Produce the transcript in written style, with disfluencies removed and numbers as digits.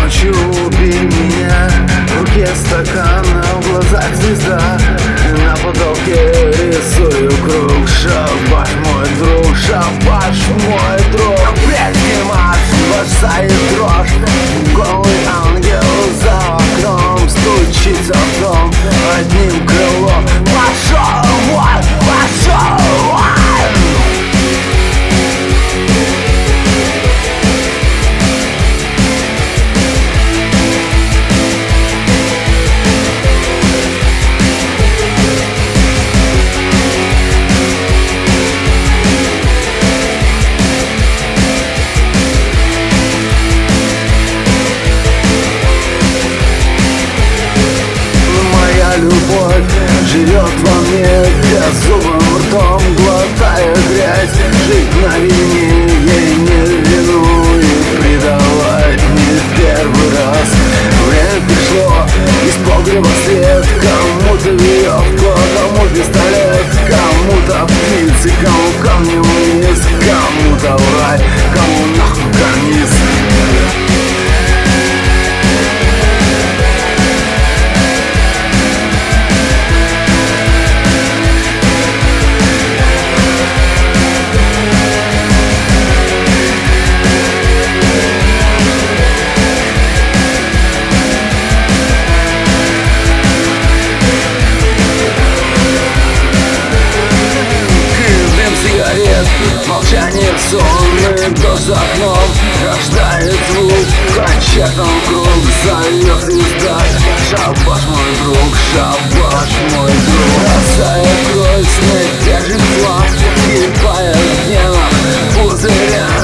ночью убей меня. В руке стакан, а в глазах звезда. На потолке рисую круг. Шабаш мой друг, шабаш мой друг. Петли марш, бросает дрожь. Голый ангел за окном стучится в дом одним крылом. Пошел вон, пошел вон! Любовь живет во мне, беззубым ртом глотая грязь. Жить на вине ей не вину и предавать не в первый раз. Время пришло, из погреба свет. Кому-то веревку, кому пистолет, кому-то птицы, кому камнем вниз, кому-то в рай, кому нахуй карниз. Молчание сонный, дождь за окном рождает звук, кончатом круг зовет звезда. Шабаш мой друг, шабаш мой друг. Бросая кровь, снег держит флаг, кипая в генах пузыря.